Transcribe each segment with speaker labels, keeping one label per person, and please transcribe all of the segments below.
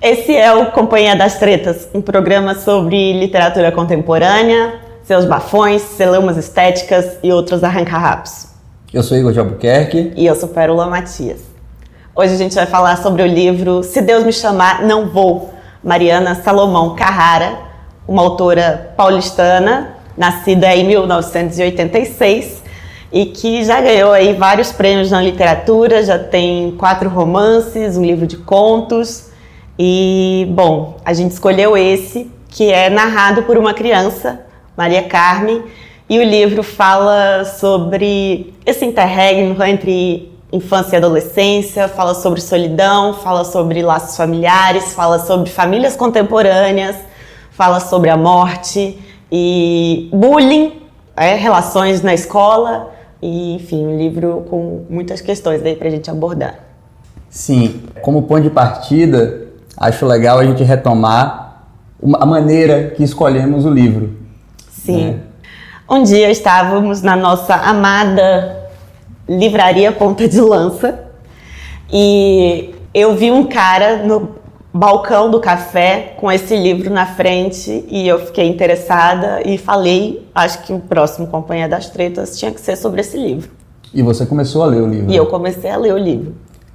Speaker 1: Esse é o Companhia das Tretas, um programa sobre literatura contemporânea, seus bafões, celeumas estéticas e outros arranca-rabos.
Speaker 2: Eu sou Igor de Albuquerque.
Speaker 1: E eu sou Pérola Matias. Hoje a gente vai falar sobre o livro Se Deus Me Chamar, Não Vou, Mariana Salomão Carrara, uma autora paulistana, nascida em 1986 e que já ganhou aí vários prêmios na literatura, já tem 4 romances, um livro de contos. E, bom, a gente escolheu esse, que é narrado por uma criança, Maria Carmen, e o livro fala sobre esse interregno entre infância e adolescência, fala sobre solidão, fala sobre laços familiares, fala sobre famílias contemporâneas, fala sobre a morte e bullying, relações na escola, e, enfim, um livro com muitas questões aí pra gente abordar.
Speaker 2: Sim, como ponto de partida, acho legal a gente retomar a maneira que escolhemos o livro.
Speaker 1: Sim. Né? Um dia estávamos na nossa amada livraria Ponta de Lança e eu vi um cara no balcão do café com esse livro na frente e eu fiquei interessada e falei, acho que o próximo Companhia das Tretas tinha que ser sobre esse livro.
Speaker 2: E você começou a ler o livro?
Speaker 1: E eu comecei a ler o livro.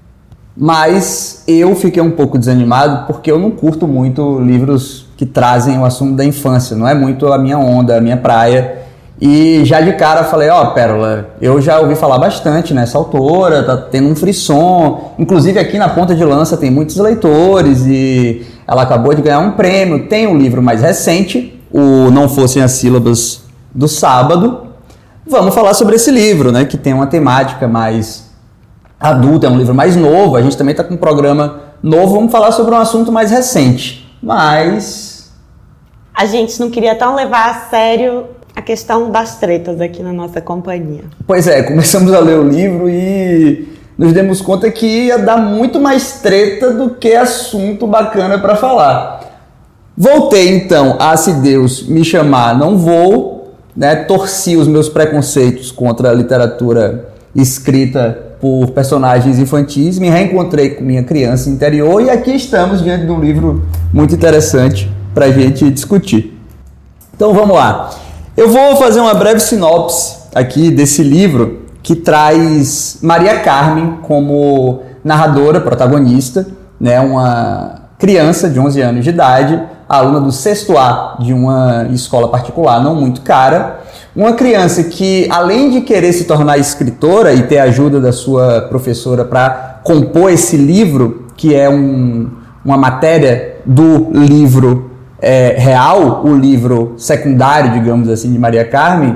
Speaker 2: Mas eu fiquei um pouco desanimado porque eu não curto muito livros que trazem o assunto da infância. Não é muito a minha onda, a minha praia. E já de cara falei, Pérola, eu já ouvi falar bastante nessa autora, tá tendo um frisson. Inclusive aqui na Ponta de Lança tem muitos leitores e ela acabou de ganhar um prêmio. Tem um livro mais recente, o Não Fossem as Sílabas do Sábado. Vamos falar sobre esse livro, né, que tem uma temática mais adulta, é um livro mais novo, a gente também está com um programa novo, vamos falar sobre um assunto mais recente, mas
Speaker 1: a gente não queria tão levar a sério a questão das tretas aqui na nossa companhia.
Speaker 2: Pois é, começamos a ler o livro e nos demos conta que ia dar muito mais treta do que assunto bacana para falar. Voltei então a Se Deus Me Chamar, Não Vou, né, torci os meus preconceitos contra a literatura escrita por personagens infantis, me reencontrei com minha criança interior e aqui estamos diante de um livro muito interessante para a gente discutir. Então vamos lá. Eu vou fazer uma breve sinopse aqui desse livro que traz Maria Carmen como narradora, protagonista, né, uma criança de 11 anos de idade, aluna do 6º A de uma escola particular não muito cara. Uma criança que, além de querer se tornar escritora e ter a ajuda da sua professora para compor esse livro, que é uma matéria do livro real, o livro secundário, digamos assim, de Maria Carmen,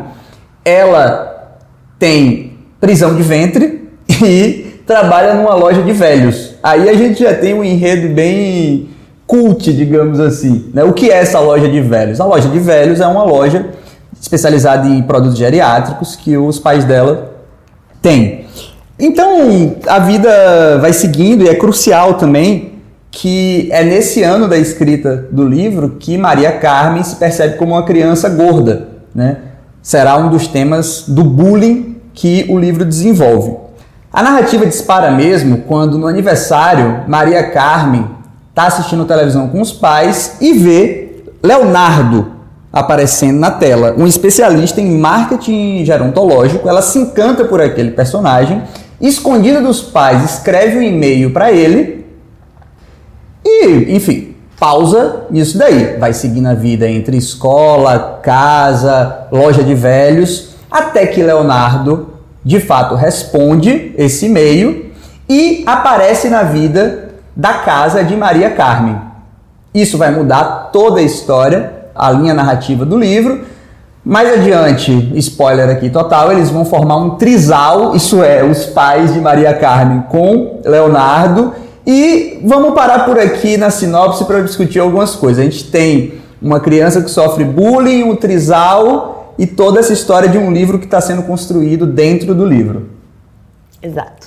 Speaker 2: ela tem prisão de ventre e trabalha numa loja de velhos. Aí a gente já tem um enredo bem cult, digamos assim, né? O que é essa loja de velhos? A loja de velhos é uma loja especializada em produtos geriátricos que os pais dela têm. Então, a vida vai seguindo e é crucial também que é nesse ano da escrita do livro que Maria Carmen se percebe como uma criança gorda, né? Será um dos temas do bullying que o livro desenvolve. A narrativa dispara mesmo quando, no aniversário, Maria Carmen está assistindo televisão com os pais e vê Leonardo aparecendo na tela, um especialista em marketing gerontológico. Ela se encanta por aquele personagem, escondida dos pais, escreve um e-mail para ele e, enfim, pausa nisso daí. Vai seguindo a vida entre escola, casa, loja de velhos, até que Leonardo, de fato, responde esse e-mail e aparece na vida da casa de Maria Carmen. Isso vai mudar toda a história, a linha narrativa do livro. Mais adiante, spoiler aqui total, eles vão formar um trisal, isso é, os pais de Maria Carmen com Leonardo, e vamos parar por aqui na sinopse para discutir algumas coisas. A gente tem uma criança que sofre bullying, um trisal e toda essa história de um livro que está sendo construído dentro do livro.
Speaker 1: Exato.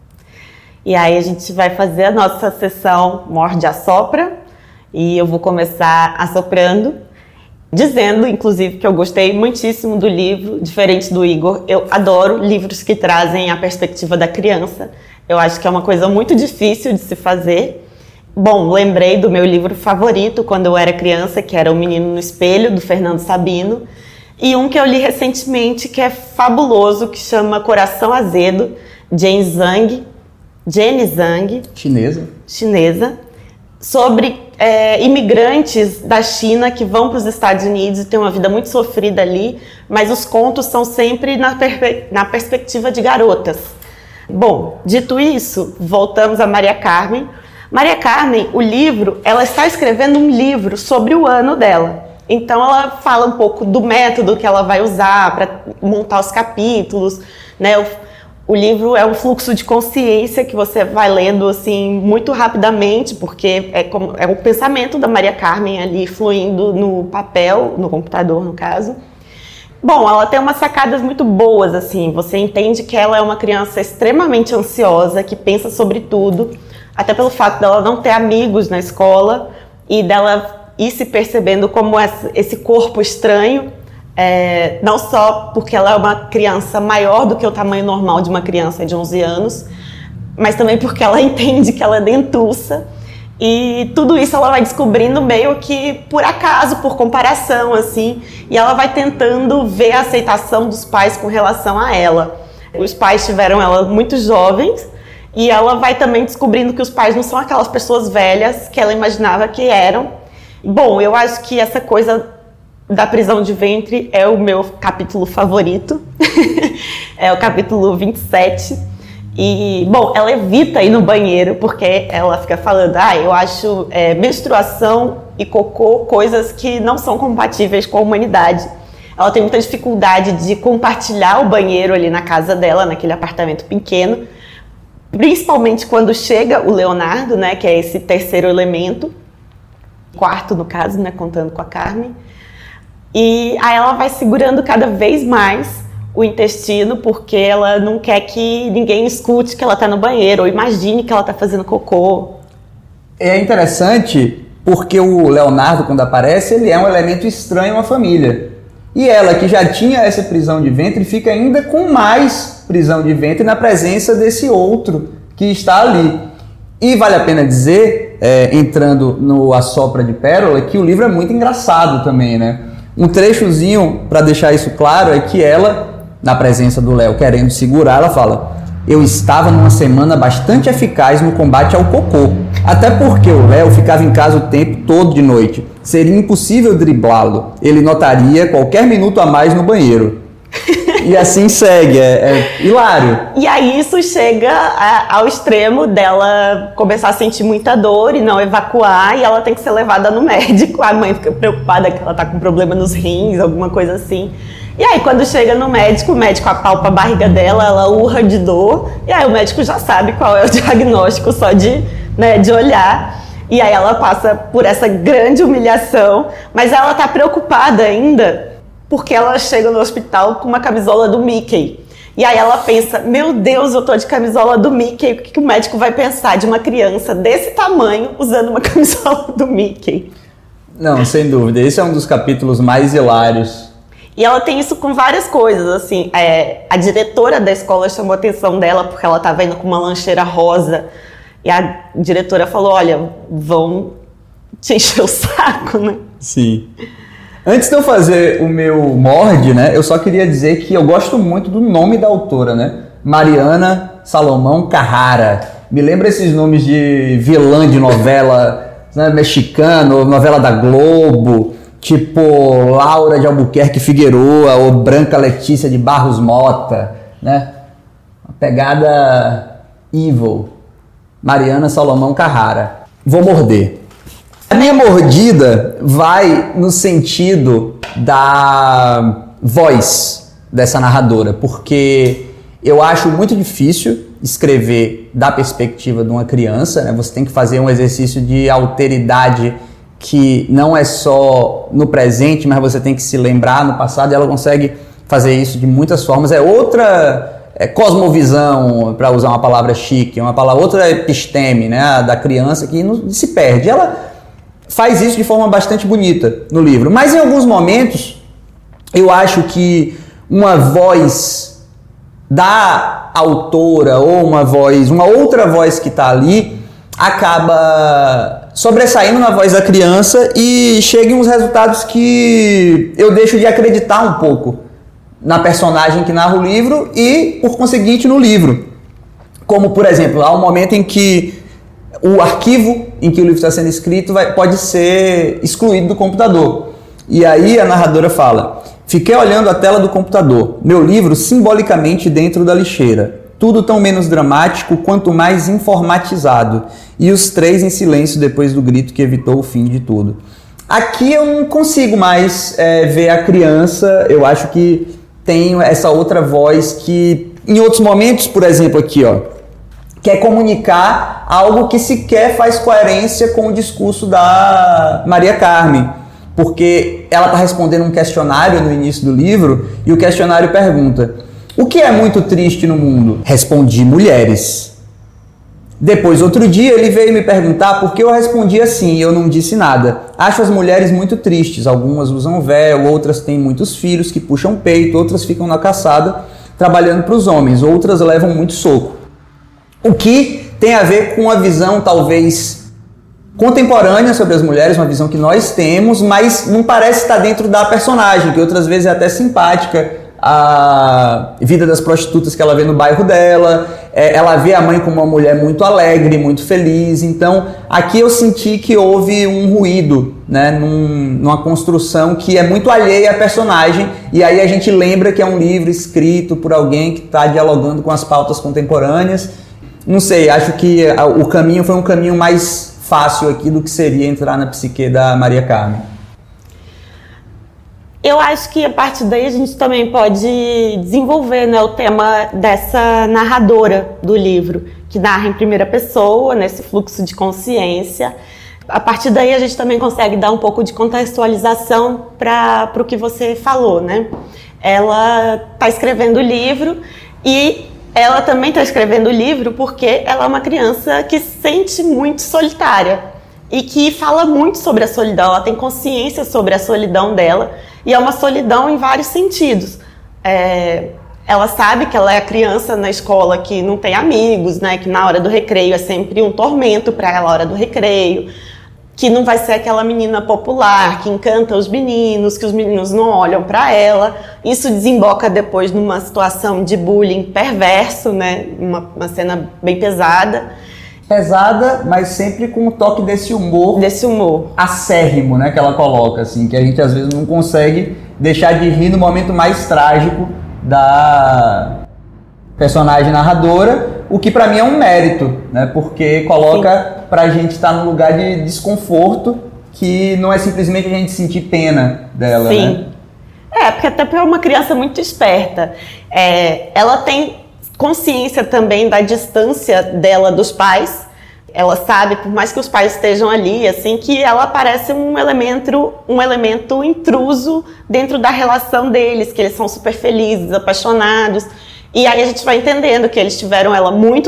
Speaker 1: E aí a gente vai fazer a nossa sessão Morde-a-Sopra e eu vou começar assoprando, dizendo, inclusive, que eu gostei muitíssimo do livro, diferente do Igor. Eu adoro livros que trazem a perspectiva da criança. Eu acho que é uma coisa muito difícil de se fazer Bom, lembrei do meu livro favorito quando eu era criança, que era O Menino no Espelho, do Fernando Sabino, e um que eu li recentemente que é fabuloso, que chama Coração Azedo, Jenny Zhang, chinesa, sobre imigrantes da China que vão para os Estados Unidos e têm uma vida muito sofrida ali, mas os contos são sempre na perspectiva de garotas. Bom, dito isso, voltamos a Maria Carmen. Maria Carmen, o livro, ela está escrevendo um livro sobre o ano dela. Então ela fala um pouco do método que ela vai usar para montar os capítulos, né? O livro é um fluxo de consciência que você vai lendo assim muito rapidamente, porque é o pensamento da Maria Carmen ali fluindo no papel, no computador no caso. Bom, ela tem umas sacadas muito boas, assim, você entende que ela é uma criança extremamente ansiosa, que pensa sobre tudo, até pelo fato dela não ter amigos na escola e dela ir se percebendo como esse corpo estranho, não só porque ela é uma criança maior do que o tamanho normal de uma criança de 11 anos, mas também porque ela entende que ela é dentuça, e tudo isso ela vai descobrindo meio que por acaso, por comparação, assim, e ela vai tentando ver a aceitação dos pais com relação a ela. Os pais tiveram ela muito jovens, e ela vai também descobrindo que os pais não são aquelas pessoas velhas que ela imaginava que eram. Bom, eu acho que essa coisa da prisão de ventre é o meu capítulo favorito. É o capítulo 27. E, bom, ela evita ir no banheiro porque ela fica falando, eu acho menstruação e cocô coisas que não são compatíveis com a humanidade. Ela tem muita dificuldade de compartilhar o banheiro ali na casa dela, naquele apartamento pequeno, principalmente quando chega o Leonardo, né, que é esse terceiro elemento, quarto no caso, né, contando com a Carmen. E aí ela vai segurando cada vez mais o intestino, porque ela não quer que ninguém escute que ela tá no banheiro, ou imagine que ela tá fazendo cocô.
Speaker 2: É interessante porque o Leonardo, quando aparece, ele é um elemento estranho à família. E ela, que já tinha essa prisão de ventre, fica ainda com mais prisão de ventre na presença desse outro que está ali. E vale a pena dizer, entrando no Assopra de Pérola, que o livro é muito engraçado também, né? Um trechozinho para deixar isso claro é que ela, na presença do Léo querendo segurar, ela fala: eu estava numa semana bastante eficaz no combate ao cocô, até porque o Léo ficava em casa o tempo todo de noite. Seria impossível driblá-lo, ele notaria qualquer minuto a mais no banheiro. E assim segue, é hilário.
Speaker 1: E aí isso chega ao extremo dela começar a sentir muita dor e não evacuar, e ela tem que ser levada no médico. A mãe fica preocupada que ela tá com problema nos rins, alguma coisa assim. E aí quando chega no médico, o médico apalpa a barriga dela, ela urra de dor, e aí o médico já sabe qual é o diagnóstico só de olhar. E aí ela passa por essa grande humilhação, mas ela tá preocupada ainda porque ela chega no hospital com uma camisola do Mickey. E aí ela pensa, meu Deus, eu tô de camisola do Mickey, o que o médico vai pensar de uma criança desse tamanho usando uma camisola do Mickey?
Speaker 2: Não, sem dúvida, esse é um dos capítulos mais hilários.
Speaker 1: E ela tem isso com várias coisas, assim, a diretora da escola chamou a atenção dela porque ela estava indo com uma lancheira rosa, e a diretora falou, olha, vão te encher o saco, né?
Speaker 2: Sim. Antes de eu fazer o meu morde, né, eu só queria dizer que eu gosto muito do nome da autora, né? Mariana Salomão Carrara. Me lembra esses nomes de vilã de novela, né, mexicana, ou novela da Globo, tipo Laura de Albuquerque Figueroa ou Branca Letícia de Barros Mota, né? Uma pegada evil. Mariana Salomão Carrara. Vou morder. A minha mordida vai no sentido da voz dessa narradora, porque eu acho muito difícil escrever da perspectiva de uma criança, né? Você tem que fazer um exercício de alteridade que não é só no presente, mas você tem que se lembrar no passado, e ela consegue fazer isso de muitas formas. É outra cosmovisão, para usar uma palavra chique, outra episteme, né, da criança que não se perde. Ela faz isso de forma bastante bonita no livro, mas em alguns momentos eu acho que uma voz da autora ou uma outra voz que está ali acaba sobressaindo na voz da criança e chega em uns resultados que eu deixo de acreditar um pouco na personagem que narra o livro e, por conseguinte, no livro. Como, por exemplo, há um momento em que o arquivo em que o livro está sendo escrito pode ser excluído do computador. E aí a narradora fala: fiquei olhando a tela do computador, meu livro simbolicamente dentro da lixeira. Tudo tão menos dramático quanto mais informatizado. E os três em silêncio depois do grito que evitou o fim de tudo. Aqui eu não consigo mais ver a criança. Eu acho que tem essa outra voz que, em outros momentos, por exemplo, aqui, ó, quer comunicar algo que sequer faz coerência com o discurso da Maria Carmen. Porque ela está respondendo um questionário no início do livro e o questionário pergunta: o que é muito triste no mundo? Respondi: mulheres. Depois, outro dia, ele veio me perguntar por que eu respondi assim e eu não disse nada. Acho as mulheres muito tristes. Algumas usam véu, outras têm muitos filhos que puxam peito, outras ficam na caçada trabalhando para os homens, outras levam muito soco. O que tem a ver com a visão, talvez, contemporânea sobre as mulheres, uma visão que nós temos, mas não parece estar dentro da personagem, que outras vezes é até simpática. A vida das prostitutas que ela vê no bairro dela, ela vê a mãe como uma mulher muito alegre, muito feliz. Então aqui eu senti que houve um ruído, né, numa construção que é muito alheia à personagem, e aí a gente lembra que é um livro escrito por alguém que está dialogando com as pautas contemporâneas. Não sei, acho que o caminho foi um caminho mais fácil aqui do que seria entrar na psique da Maria Carmen.
Speaker 1: Eu acho que a partir daí a gente também pode desenvolver, né, o tema dessa narradora do livro, que narra em primeira pessoa, nesse fluxo de consciência. A partir daí a gente também consegue dar um pouco de contextualização para o que você falou, né? Ela está escrevendo o livro e ela também está escrevendo o livro porque ela é uma criança que se sente muito solitária e que fala muito sobre a solidão. Ela tem consciência sobre a solidão dela. E é uma solidão em vários sentidos. Ela sabe que ela é a criança na escola que não tem amigos, né? Que na hora do recreio é sempre um tormento para ela a hora do recreio. Que não vai ser aquela menina popular que encanta os meninos, que os meninos não olham para ela. Isso desemboca depois numa situação de bullying perverso, né? Uma cena bem pesada.
Speaker 2: Pesada, mas sempre com um toque desse humor acérrimo, né, que ela coloca, assim, que a gente às vezes não consegue deixar de rir no momento mais trágico da personagem narradora, o que pra mim é um mérito, né, porque coloca Sim. pra gente estar num lugar de desconforto que não é simplesmente a gente sentir pena dela,
Speaker 1: Sim. né? Porque até é uma criança muito esperta. Ela tem consciência também da distância dela dos pais. Ela sabe, por mais que os pais estejam ali, assim, que ela parece um elemento intruso dentro da relação deles, que eles são super felizes, apaixonados. E aí a gente vai entendendo que eles tiveram ela muito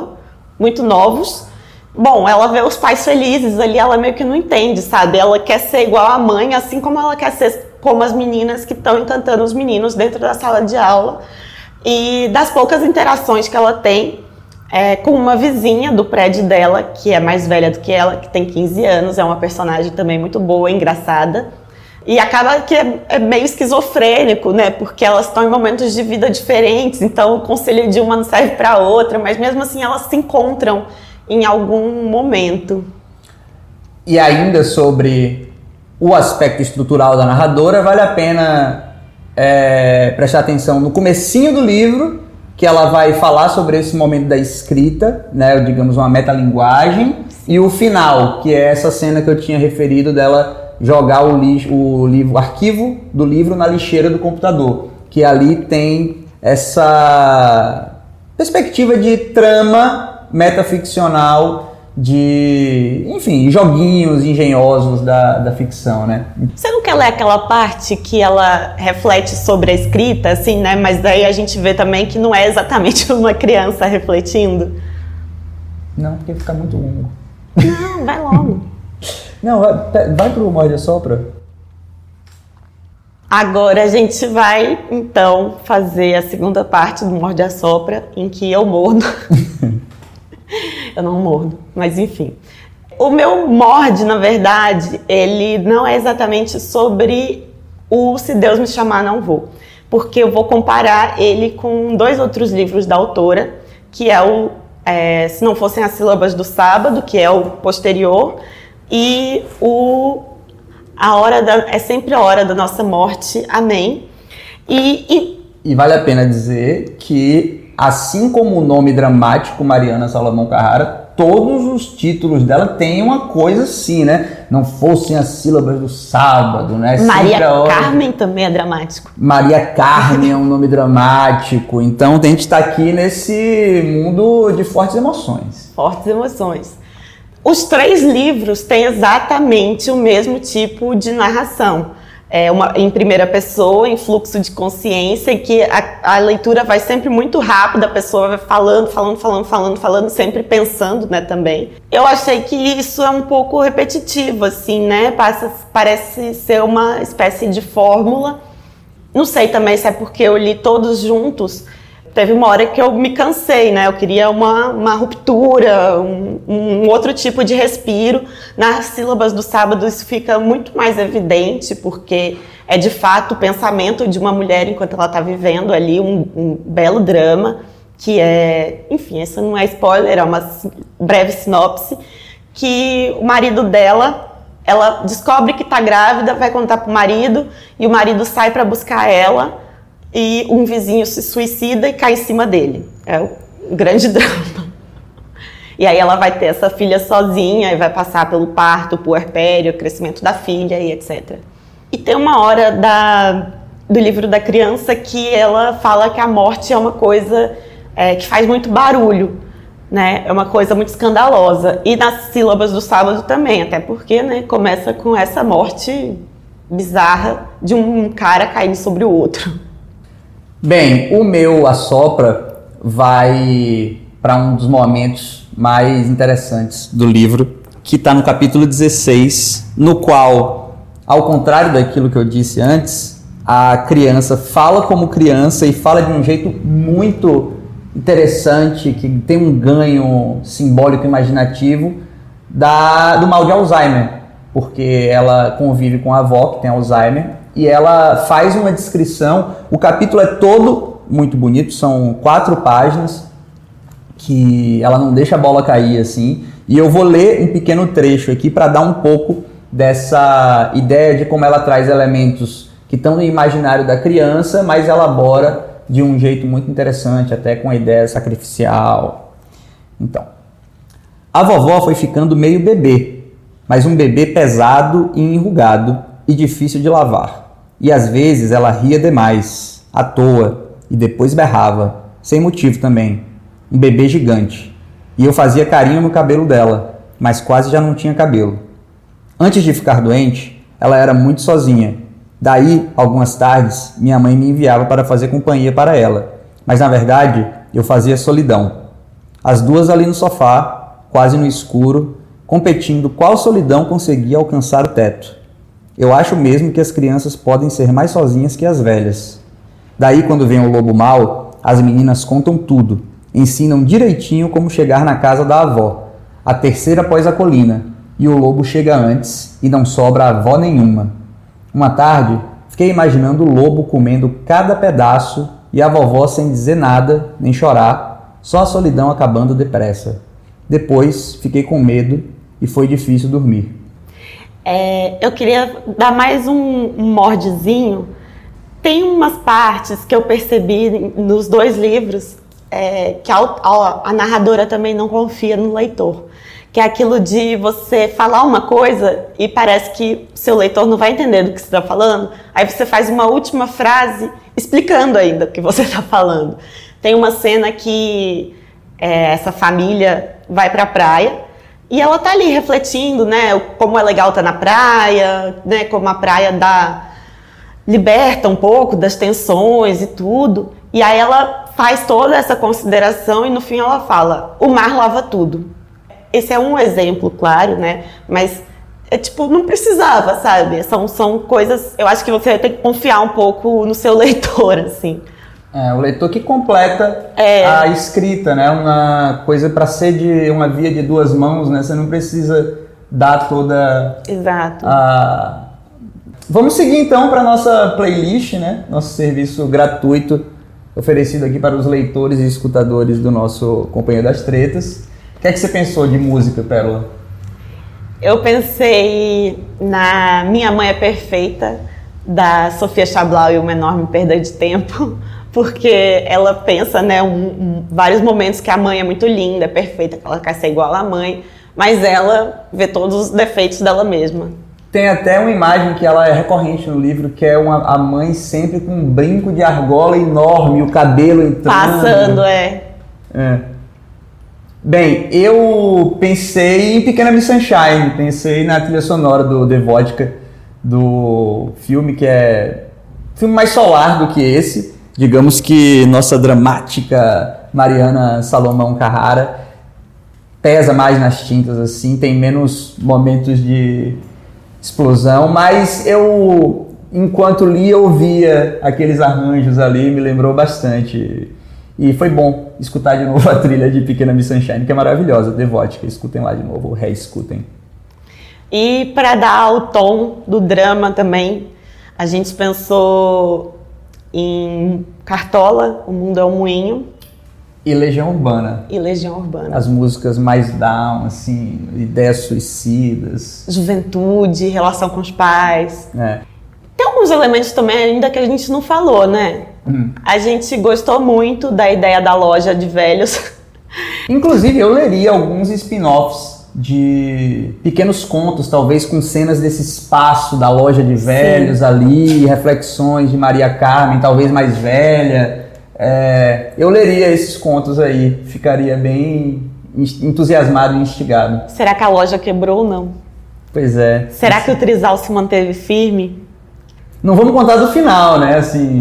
Speaker 1: novos. Bom, ela vê os pais felizes ali, ela meio que não entende, sabe? Ela quer ser igual à mãe, assim como ela quer ser como as meninas que estão encantando os meninos dentro da sala de aula. E das poucas interações que ela tem com uma vizinha do prédio dela, que é mais velha do que ela, que tem 15 anos, é uma personagem também muito boa, engraçada. E acaba que é meio esquizofrênico, né? Porque elas estão em momentos de vida diferentes, então o conselho de uma não serve para outra, mas mesmo assim elas se encontram em algum momento.
Speaker 2: E ainda sobre o aspecto estrutural da narradora, vale a pena prestar atenção no comecinho do livro, que ela vai falar sobre esse momento da escrita, né, digamos uma metalinguagem, e o final, que é essa cena que eu tinha referido dela jogar o arquivo do livro na lixeira do computador, que ali tem essa perspectiva de trama metaficcional, de, enfim, joguinhos engenhosos da ficção, né?
Speaker 1: Você não quer ler aquela parte que ela reflete sobre a escrita, assim, né? Mas daí a gente vê também que não é exatamente uma criança refletindo.
Speaker 2: Não, porque fica muito longo.
Speaker 1: Não, vai logo.
Speaker 2: Não, vai pro Morde a Sopra.
Speaker 1: Agora a gente vai, então, fazer a segunda parte do Morde a Sopra, em que eu mordo. Eu não mordo, mas enfim. O meu morde, na verdade, ele não é exatamente sobre o Se Deus Me Chamar, Não Vou. Porque eu vou comparar ele com 2 outros livros da autora, que é o Se Não Fossem as Sílabas do Sábado, que é o posterior, e É Sempre a Hora da Nossa Morte, Amém.
Speaker 2: E vale a pena dizer que, assim como o nome dramático Mariana Salomão Carrara, todos os títulos dela têm uma coisa assim, né? Não fossem as sílabas do sábado, né?
Speaker 1: Maria Carmen também é dramático.
Speaker 2: Maria Carmen é um nome dramático. Então, a gente está aqui nesse mundo de fortes emoções.
Speaker 1: Fortes emoções. Os 3 livros têm exatamente o mesmo tipo de narração. Em primeira pessoa, em fluxo de consciência, em que a leitura vai sempre muito rápida, a pessoa vai falando, sempre pensando, né, também. Eu achei que isso é um pouco repetitivo, assim, né, parece ser uma espécie de fórmula. Não sei também se é porque eu li todos juntos. Teve uma hora que eu me cansei, né? Eu queria uma ruptura, um outro tipo de respiro. Nas sílabas do sábado isso fica muito mais evidente, porque é de fato o pensamento de uma mulher enquanto ela está vivendo ali um belo drama, que enfim, essa não é spoiler, é uma breve sinopse, que o marido dela, ela descobre que está grávida, vai contar pro marido, e o marido sai para buscar ela, e um vizinho se suicida e cai em cima dele. É um grande drama. E aí ela vai ter essa filha sozinha e vai passar pelo parto, o puerpério, o crescimento da filha e etc. E tem uma hora do livro da criança que ela fala que a morte é uma coisa que faz muito barulho, né? É uma coisa muito escandalosa. E nas sílabas do sábado também, até porque, né, começa com essa morte bizarra de um cara caindo sobre o outro.
Speaker 2: Bem, o meu Assopra vai para um dos momentos mais interessantes do livro, que está no capítulo 16, no qual, ao contrário daquilo que eu disse antes, a criança fala como criança e fala de um jeito muito interessante, que tem um ganho simbólico imaginativo do mal de Alzheimer, porque ela convive com a avó que tem Alzheimer, e ela faz uma descrição. O capítulo é todo muito bonito, são 4 páginas, que ela não deixa a bola cair assim, e eu vou ler um pequeno trecho aqui para dar um pouco dessa ideia de como ela traz elementos que estão no imaginário da criança, mas elabora de um jeito muito interessante, até com a ideia sacrificial. Então, a vovó foi ficando meio bebê, mas um bebê pesado e enrugado e difícil de lavar. E às vezes ela ria demais, à toa, e depois berrava, sem motivo também. Um bebê gigante. E eu fazia carinho no cabelo dela, mas quase já não tinha cabelo. Antes de ficar doente, ela era muito sozinha. Daí, algumas tardes, minha mãe me enviava para fazer companhia para ela. Mas na verdade, eu fazia solidão. As duas ali no sofá, quase no escuro, competindo qual solidão conseguia alcançar o teto. Eu acho mesmo que as crianças podem ser mais sozinhas que as velhas. Daí, quando vem o lobo mau, as meninas contam tudo, ensinam direitinho como chegar na casa da avó, a terceira após a colina, e o lobo chega antes e não sobra avó nenhuma. Uma tarde, fiquei imaginando o lobo comendo cada pedaço e a vovó sem dizer nada, nem chorar, só a solidão acabando depressa. Depois, fiquei com medo e foi difícil dormir.
Speaker 1: Eu queria dar mais um mordezinho. Tem umas partes que eu percebi nos 2 livros que a narradora também não confia no leitor. Que é aquilo de você falar uma coisa e parece que seu leitor não vai entender do que você está falando. Aí você faz uma última frase explicando ainda o que você está falando. Tem uma cena que essa família vai para a praia. E ela tá ali refletindo, né, como é legal estar na praia, né, como a praia liberta um pouco das tensões e tudo. E aí ela faz toda essa consideração e no fim ela fala, o mar lava tudo. Esse é um exemplo, claro, né, mas não precisava, sabe? São coisas, eu acho que você tem que confiar um pouco no seu leitor, assim.
Speaker 2: O leitor que completa a escrita, né? Uma coisa para ser de uma via de duas mãos, né? Você não precisa dar toda
Speaker 1: Exato.
Speaker 2: Vamos seguir então para nossa playlist, né? Nosso serviço gratuito oferecido aqui para os leitores e escutadores do nosso Companhia das Tretas. O que é que você pensou de música, Pérola?
Speaker 1: Eu pensei na Minha Mãe é Perfeita, da Sofia Chablau e Uma Enorme Perda de Tempo, porque ela pensa, né, vários momentos que a mãe é muito linda, é perfeita, que ela quer ser igual à mãe, mas ela vê todos os defeitos dela mesma.
Speaker 2: Tem até uma imagem que ela é recorrente no livro, que é a mãe sempre com um brinco de argola enorme, o cabelo entrando.
Speaker 1: Passando,
Speaker 2: Bem, eu pensei em Pequena Miss Sunshine, pensei na trilha sonora do The Vodka, do filme, que é um filme mais solar do que esse. Digamos que nossa dramática Mariana Salomão Carrara pesa mais nas tintas, assim, tem menos momentos de explosão, mas eu, enquanto li, eu ouvia aqueles arranjos ali, me lembrou bastante. E foi bom escutar de novo a trilha de Pequena Miss Sunshine, que é maravilhosa, The Vodka. Escutem lá de novo, ou reescutem.
Speaker 1: E para dar o tom do drama também, a gente pensou em Cartola, O Mundo é um Moinho.
Speaker 2: E Legião Urbana.
Speaker 1: E Legião Urbana.
Speaker 2: As músicas mais down, assim, ideias suicidas.
Speaker 1: Juventude, relação com os pais. Tem alguns elementos também ainda que a gente não falou, né? A gente gostou muito da ideia da loja de velhos.
Speaker 2: Inclusive, eu leria alguns spin-offs de pequenos contos, talvez com cenas desse espaço da loja de velhos. Sim. Ali, reflexões de Maria Carmen, talvez mais velha. Eu leria esses contos aí, ficaria bem entusiasmado e instigado.
Speaker 1: Será que a loja quebrou ou não?
Speaker 2: Pois é.
Speaker 1: Será que o trisal se manteve firme?
Speaker 2: Não vamos contar do final, né? Assim.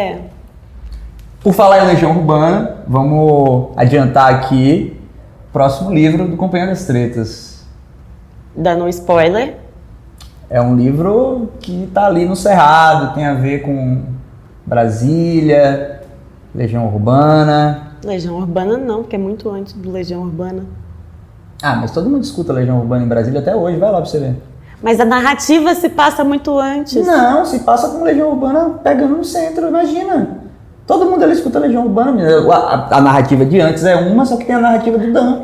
Speaker 2: Por falar em Legião Urbana, vamos adiantar aqui o próximo livro do Companhia das Tretas.
Speaker 1: Dando um spoiler.
Speaker 2: É um livro que está ali no Cerrado, tem a ver com Brasília, Legião Urbana.
Speaker 1: Legião Urbana não, porque é muito antes do Legião Urbana.
Speaker 2: Mas todo mundo escuta Legião Urbana em Brasília até hoje, vai lá pra você ver.
Speaker 1: Mas a narrativa se passa muito antes.
Speaker 2: Não, se passa com Legião Urbana pegando no centro, imagina. Todo mundo ali escuta Legião Urbana. A narrativa de antes é uma, só que tem a narrativa do Dan.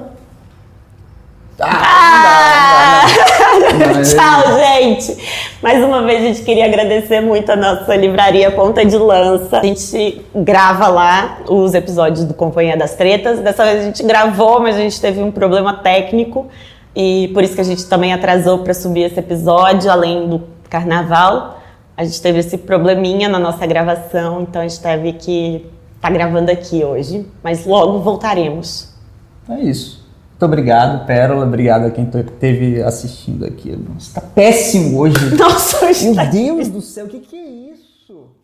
Speaker 1: Tchau, gente! Mais uma vez a gente queria agradecer muito a nossa livraria Ponta de Lança. A gente grava lá os episódios do Companhia das Tretas. Dessa vez a gente gravou, mas a gente teve um problema técnico e por isso que a gente também atrasou para subir esse episódio, além do carnaval. A gente teve esse probleminha na nossa gravação, então a gente teve que estar gravando aqui hoje, mas logo voltaremos.
Speaker 2: É isso. Muito obrigado, Pérola. Obrigado a quem esteve assistindo aqui. Nossa, tá péssimo hoje.
Speaker 1: Nossa, hoje
Speaker 2: Meu Deus do céu, o que é isso?